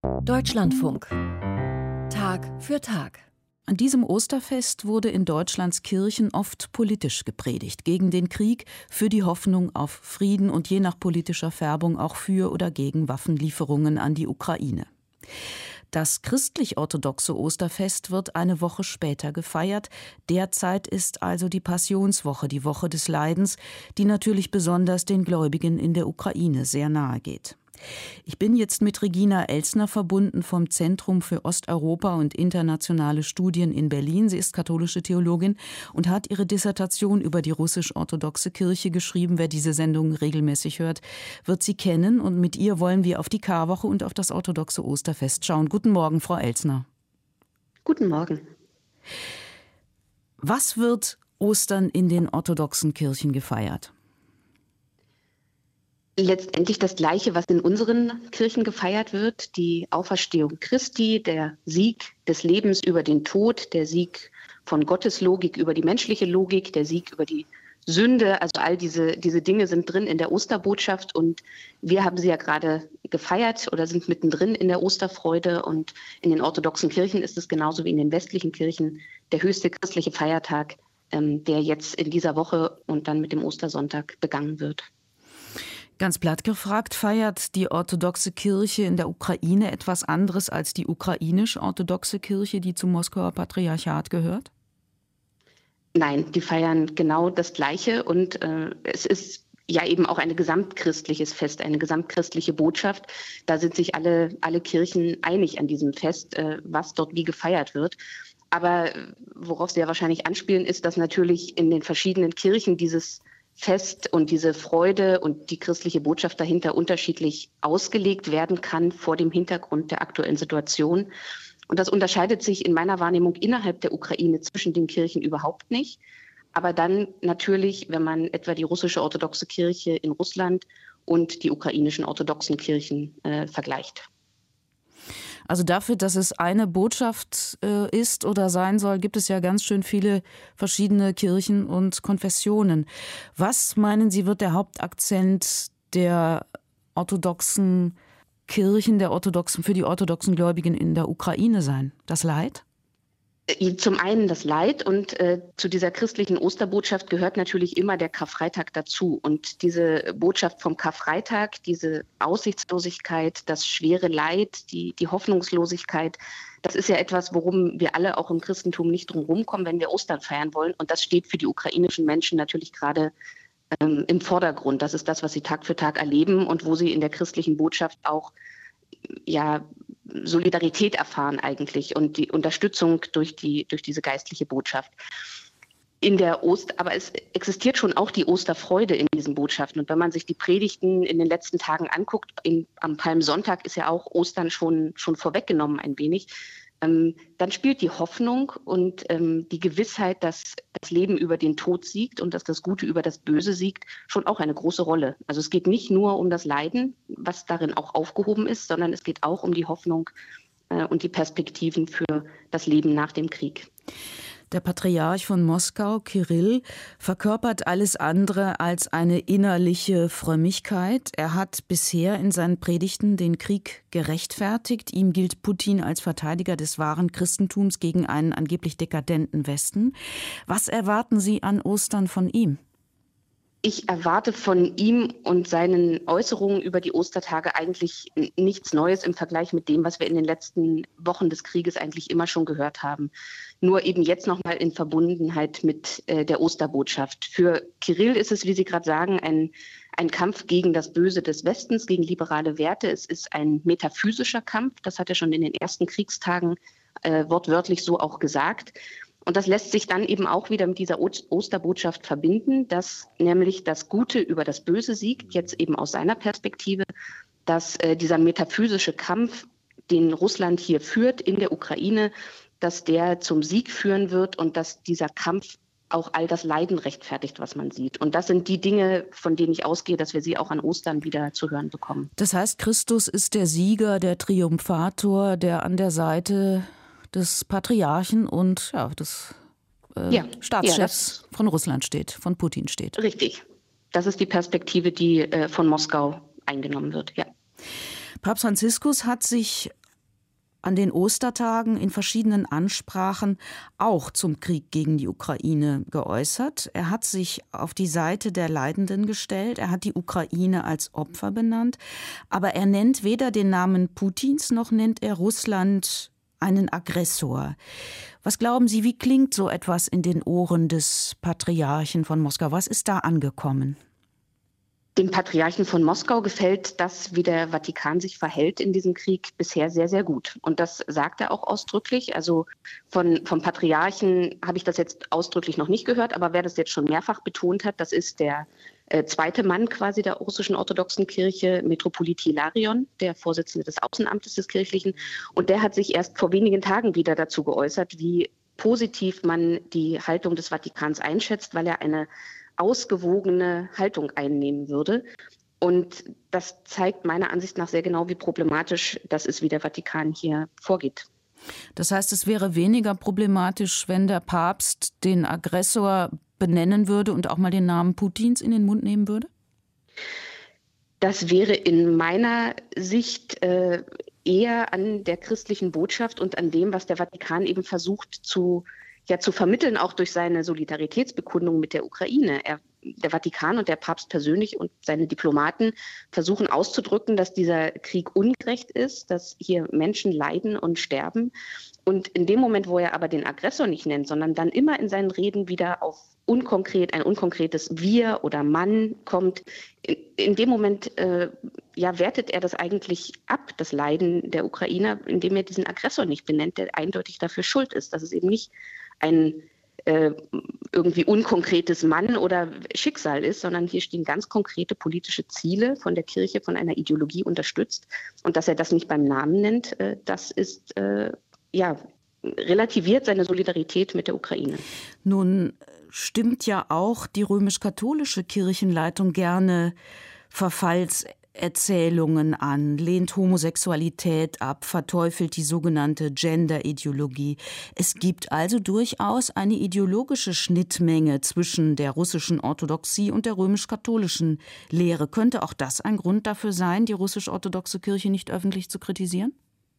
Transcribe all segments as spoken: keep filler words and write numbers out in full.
Deutschlandfunk. Tag für Tag. An diesem Osterfest wurde in Deutschlands Kirchen oft politisch gepredigt. Gegen den Krieg, für die Hoffnung auf Frieden und je nach politischer Färbung auch für oder gegen Waffenlieferungen an die Ukraine. Das christlich-orthodoxe Osterfest wird eine Woche später gefeiert. Derzeit ist also die Passionswoche, die Woche des Leidens, die natürlich besonders den Gläubigen in der Ukraine sehr nahe geht. Ich bin jetzt mit Regina Elsner verbunden vom Zentrum für Osteuropa und internationale Studien in Berlin. Sie ist katholische Theologin und hat ihre Dissertation über die russisch-orthodoxe Kirche geschrieben. Wer diese Sendung regelmäßig hört, wird sie kennen. Und mit ihr wollen wir auf die Karwoche und auf das orthodoxe Osterfest schauen. Guten Morgen, Frau Elsner. Guten Morgen. Was wird Ostern in den orthodoxen Kirchen gefeiert? Letztendlich das Gleiche, was in unseren Kirchen gefeiert wird, die Auferstehung Christi, der Sieg des Lebens über den Tod, der Sieg von Gottes Logik über die menschliche Logik, der Sieg über die Sünde. Also all diese, diese Dinge sind drin in der Osterbotschaft und wir haben sie ja gerade gefeiert oder sind mittendrin in der Osterfreude, und in den orthodoxen Kirchen ist es genauso wie in den westlichen Kirchen der höchste christliche Feiertag, ähm, der jetzt in dieser Woche und dann mit dem Ostersonntag begangen wird. Ganz platt gefragt, feiert die orthodoxe Kirche in der Ukraine etwas anderes als die ukrainisch-orthodoxe Kirche, die zum Moskauer Patriarchat gehört? Nein, die feiern genau das Gleiche, und äh, es ist ja eben auch ein gesamtchristliches Fest, eine gesamtchristliche Botschaft. Da sind sich alle, alle Kirchen einig an diesem Fest, äh, was dort wie gefeiert wird. Aber worauf Sie ja wahrscheinlich anspielen, ist, dass natürlich in den verschiedenen Kirchen dieses Fest und diese Freude und die christliche Botschaft dahinter unterschiedlich ausgelegt werden kann vor dem Hintergrund der aktuellen Situation. Und das unterscheidet sich in meiner Wahrnehmung innerhalb der Ukraine zwischen den Kirchen überhaupt nicht. Aber dann natürlich, wenn man etwa die russische orthodoxe Kirche in Russland und die ukrainischen orthodoxen Kirchen äh, vergleicht. Also dafür, dass es eine Botschaft äh, ist oder sein soll, gibt es ja ganz schön viele verschiedene Kirchen und Konfessionen. Was, meinen Sie, wird der Hauptakzent der orthodoxen Kirchen, der orthodoxen, für die orthodoxen Gläubigen in der Ukraine sein? Das Leid? Zum einen das Leid, und äh, zu dieser christlichen Osterbotschaft gehört natürlich immer der Karfreitag dazu. Und diese Botschaft vom Karfreitag, diese Aussichtslosigkeit, das schwere Leid, die, die Hoffnungslosigkeit, das ist ja etwas, worum wir alle auch im Christentum nicht drum rumkommen, wenn wir Ostern feiern wollen. Und das steht für die ukrainischen Menschen natürlich gerade ähm, im Vordergrund. Das ist das, was sie Tag für Tag erleben und wo sie in der christlichen Botschaft auch ja Solidarität erfahren eigentlich und die Unterstützung durch die durch diese geistliche Botschaft. In der Ost, aber es existiert schon auch die Osterfreude in diesen Botschaften. Und wenn man sich die Predigten in den letzten Tagen anguckt, in, am Palmsonntag ist ja auch Ostern schon schon vorweggenommen ein wenig. Ähm, dann spielt die Hoffnung und ähm, die Gewissheit, dass das Leben über den Tod siegt und dass das Gute über das Böse siegt, schon auch eine große Rolle. Also es geht nicht nur um das Leiden, was darin auch aufgehoben ist, sondern es geht auch um die Hoffnung äh, und die Perspektiven für das Leben nach dem Krieg. Der Patriarch von Moskau, Kyrill, verkörpert alles andere als eine innerliche Frömmigkeit. Er hat bisher in seinen Predigten den Krieg gerechtfertigt. Ihm gilt Putin als Verteidiger des wahren Christentums gegen einen angeblich dekadenten Westen. Was erwarten Sie an Ostern von ihm? Ich erwarte von ihm und seinen Äußerungen über die Ostertage eigentlich nichts Neues im Vergleich mit dem, was wir in den letzten Wochen des Krieges eigentlich immer schon gehört haben. Nur eben jetzt nochmal in Verbundenheit mit äh, der Osterbotschaft. Für Kyrill ist es, wie Sie gerade sagen, ein, ein Kampf gegen das Böse des Westens, gegen liberale Werte. Es ist ein metaphysischer Kampf. Das hat er schon in den ersten Kriegstagen äh, wortwörtlich so auch gesagt. Und das lässt sich dann eben auch wieder mit dieser Osterbotschaft verbinden, dass nämlich das Gute über das Böse siegt, jetzt eben aus seiner Perspektive, dass äh, dieser metaphysische Kampf, den Russland hier führt in der Ukraine, dass der zum Sieg führen wird und dass dieser Kampf auch all das Leiden rechtfertigt, was man sieht. Und das sind die Dinge, von denen ich ausgehe, dass wir sie auch an Ostern wieder zu hören bekommen. Das heißt, Christus ist der Sieger, der Triumphator, der an der Seite des Patriarchen und ja, des äh, ja, Staatschefs ja, von Russland steht, von Putin steht. Richtig. Das ist die Perspektive, die äh, von Moskau eingenommen wird, ja. Papst Franziskus hat sich an den Ostertagen in verschiedenen Ansprachen auch zum Krieg gegen die Ukraine geäußert. Er hat sich auf die Seite der Leidenden gestellt, er hat die Ukraine als Opfer benannt, aber er nennt weder den Namen Putins noch nennt er Russland einen Aggressor. Was glauben Sie, wie klingt so etwas in den Ohren des Patriarchen von Moskau? Was ist da angekommen? Dem Patriarchen von Moskau gefällt das, wie der Vatikan sich verhält in diesem Krieg, bisher sehr, sehr gut. Und das sagt er auch ausdrücklich. Also von, vom Patriarchen habe ich das jetzt ausdrücklich noch nicht gehört, aber wer das jetzt schon mehrfach betont hat, das ist der äh, zweite Mann quasi der russischen orthodoxen Kirche, Metropolit Hilarion, der Vorsitzende des Außenamtes des Kirchlichen. Und der hat sich erst vor wenigen Tagen wieder dazu geäußert, wie positiv man die Haltung des Vatikans einschätzt, weil er eine ausgewogene Haltung einnehmen würde. Und das zeigt meiner Ansicht nach sehr genau, wie problematisch das ist, wie der Vatikan hier vorgeht. Das heißt, es wäre weniger problematisch, wenn der Papst den Aggressor benennen würde und auch mal den Namen Putins in den Mund nehmen würde? Das wäre in meiner Sicht äh, eher an der christlichen Botschaft und an dem, was der Vatikan eben versucht zu ja zu vermitteln, auch durch seine Solidaritätsbekundung mit der Ukraine. Er, der Vatikan und der Papst persönlich und seine Diplomaten versuchen auszudrücken, dass dieser Krieg ungerecht ist, dass hier Menschen leiden und sterben. Und in dem Moment, wo er aber den Aggressor nicht nennt, sondern dann immer in seinen Reden wieder auf unkonkret, ein unkonkretes Wir oder Mann kommt, in, in dem Moment äh, ja, wertet er das eigentlich ab, das Leiden der Ukrainer, indem er diesen Aggressor nicht benennt, der eindeutig dafür schuld ist, dass es eben nicht ein äh, irgendwie unkonkretes Mann oder Schicksal ist, sondern hier stehen ganz konkrete politische Ziele von der Kirche, von einer Ideologie unterstützt. Und dass er das nicht beim Namen nennt, äh, das ist, äh, ja, relativiert seine Solidarität mit der Ukraine. Nun stimmt ja auch die römisch-katholische Kirchenleitung gerne Verfallserzählungen an, lehnt Homosexualität ab, verteufelt die sogenannte Gender-Ideologie. Es gibt also durchaus eine ideologische Schnittmenge zwischen der russischen Orthodoxie und der römisch-katholischen Lehre. Könnte auch das ein Grund dafür sein, die russisch-orthodoxe Kirche nicht öffentlich zu kritisieren?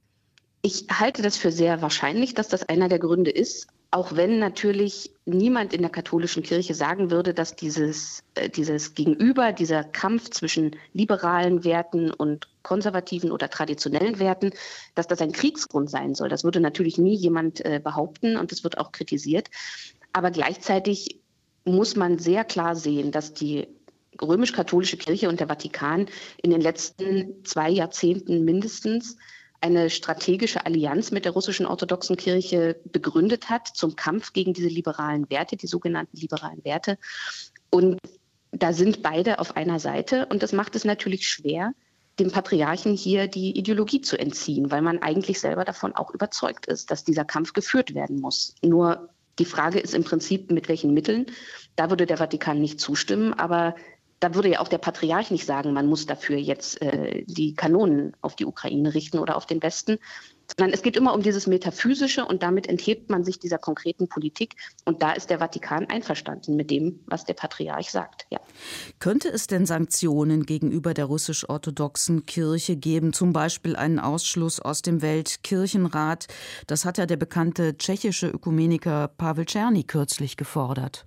Ich halte das für sehr wahrscheinlich, dass das einer der Gründe ist, auch wenn natürlich niemand in der katholischen Kirche sagen würde, dass dieses, äh, dieses Gegenüber, dieser Kampf zwischen liberalen Werten und konservativen oder traditionellen Werten, dass das ein Kriegsgrund sein soll. Das würde natürlich nie jemand äh, behaupten und es wird auch kritisiert. Aber gleichzeitig muss man sehr klar sehen, dass die römisch-katholische Kirche und der Vatikan in den letzten zwei Jahrzehnten mindestens eine strategische Allianz mit der russischen orthodoxen Kirche begründet hat zum Kampf gegen diese liberalen Werte, die sogenannten liberalen Werte. Und da sind beide auf einer Seite. Und das macht es natürlich schwer, dem Patriarchen hier die Ideologie zu entziehen, weil man eigentlich selber davon auch überzeugt ist, dass dieser Kampf geführt werden muss. Nur die Frage ist im Prinzip, mit welchen Mitteln. Da würde der Vatikan nicht zustimmen, aber da würde ja auch der Patriarch nicht sagen, man muss dafür jetzt äh, die Kanonen auf die Ukraine richten oder auf den Westen, sondern es geht immer um dieses Metaphysische und damit enthebt man sich dieser konkreten Politik. Und da ist der Vatikan einverstanden mit dem, was der Patriarch sagt. Ja. Könnte es denn Sanktionen gegenüber der russisch-orthodoxen Kirche geben, zum Beispiel einen Ausschluss aus dem Weltkirchenrat? Das hat ja der bekannte tschechische Ökumeniker Pavel Czerny kürzlich gefordert.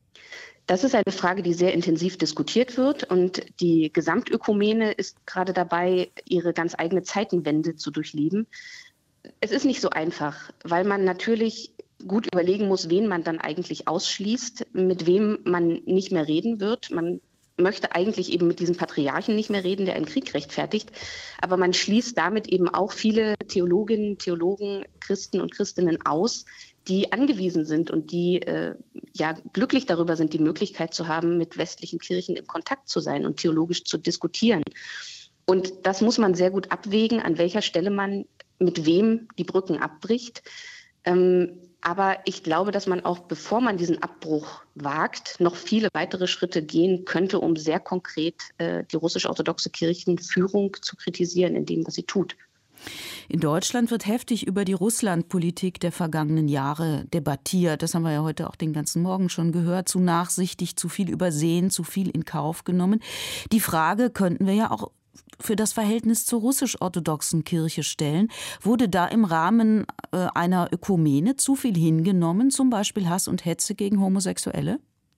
Das ist eine Frage, die sehr intensiv diskutiert wird und die Gesamtökumene ist gerade dabei, ihre ganz eigene Zeitenwende zu durchleben. Es ist nicht so einfach, weil man natürlich gut überlegen muss, wen man dann eigentlich ausschließt, mit wem man nicht mehr reden wird. Man möchte eigentlich eben mit diesem Patriarchen nicht mehr reden, der einen Krieg rechtfertigt, aber man schließt damit eben auch viele Theologinnen, Theologen, Christen und Christinnen aus, die angewiesen sind und die äh, ja glücklich darüber sind, die Möglichkeit zu haben, mit westlichen Kirchen in Kontakt zu sein und theologisch zu diskutieren. Und das muss man sehr gut abwägen, an welcher Stelle man mit wem die Brücken abbricht. Ähm, aber ich glaube, dass man auch, bevor man diesen Abbruch wagt, noch viele weitere Schritte gehen könnte, um sehr konkret äh, die russisch-orthodoxe Kirchenführung zu kritisieren in dem, was sie tut. In Deutschland wird heftig über die Russlandpolitik der vergangenen Jahre debattiert. Das haben wir ja heute auch den ganzen Morgen schon gehört. Zu nachsichtig, zu viel übersehen, zu viel in Kauf genommen. Die Frage könnten wir ja auch für das Verhältnis zur russisch-orthodoxen Kirche stellen. Wurde da im Rahmen äh, einer Ökumene zu viel hingenommen, zum Beispiel Hass und Hetze gegen Homosexuelle?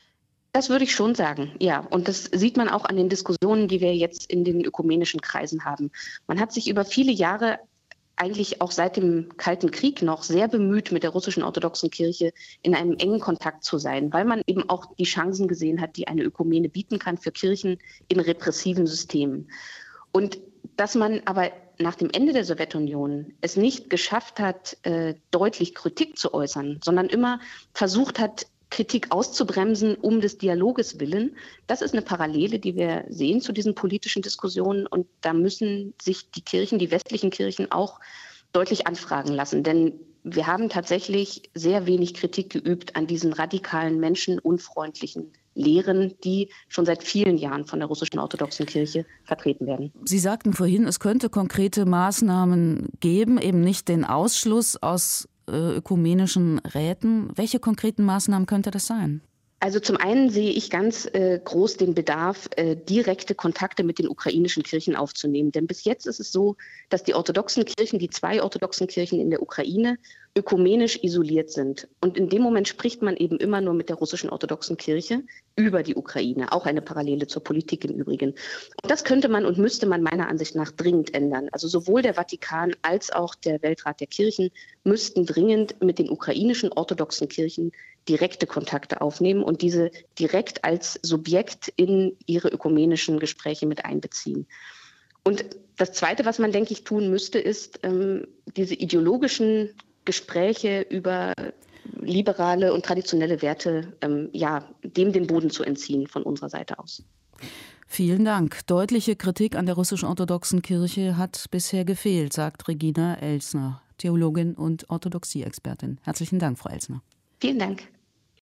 Das würde ich schon sagen, ja. Und das sieht man auch an den Diskussionen, die wir jetzt in den ökumenischen Kreisen haben. Man hat sich über viele Jahre, eigentlich auch seit dem Kalten Krieg noch, sehr bemüht, mit der russischen orthodoxen Kirche in einem engen Kontakt zu sein, weil man eben auch die Chancen gesehen hat, die eine Ökumene bieten kann für Kirchen in repressiven Systemen. Und dass man aber nach dem Ende der Sowjetunion es nicht geschafft hat, äh, deutlich Kritik zu äußern, sondern immer versucht hat, Kritik auszubremsen um des Dialoges willen. Das ist eine Parallele, die wir sehen zu diesen politischen Diskussionen. Und da müssen sich die Kirchen, die westlichen Kirchen auch deutlich anfragen lassen. Denn wir haben tatsächlich sehr wenig Kritik geübt an diesen radikalen, menschenunfreundlichen Lehren, die schon seit vielen Jahren von der russischen orthodoxen Kirche vertreten werden. Sie sagten vorhin, es könnte konkrete Maßnahmen geben, eben nicht den Ausschluss aus ökumenischen Räten. Welche konkreten Maßnahmen könnte das sein? Also zum einen sehe ich ganz äh, groß den Bedarf, äh, direkte Kontakte mit den ukrainischen Kirchen aufzunehmen. Denn bis jetzt ist es so, dass die orthodoxen Kirchen, die zwei orthodoxen Kirchen in der Ukraine, ökumenisch isoliert sind. Und in dem Moment spricht man eben immer nur mit der russischen orthodoxen Kirche über die Ukraine. Auch eine Parallele zur Politik im Übrigen. Und das könnte man und müsste man meiner Ansicht nach dringend ändern. Also sowohl der Vatikan als auch der Weltrat der Kirchen müssten dringend mit den ukrainischen orthodoxen Kirchen direkte Kontakte aufnehmen und diese direkt als Subjekt in ihre ökumenischen Gespräche mit einbeziehen. Und das Zweite, was man, denke ich, tun müsste, ist, ähm, diese ideologischen Gespräche über liberale und traditionelle Werte, ähm, ja, dem den Boden zu entziehen von unserer Seite aus. Vielen Dank. Deutliche Kritik an der russischen orthodoxen Kirche hat bisher gefehlt, sagt Regina Elsner, Theologin und Orthodoxie-Expertin. Herzlichen Dank, Frau Elsner. Vielen Dank.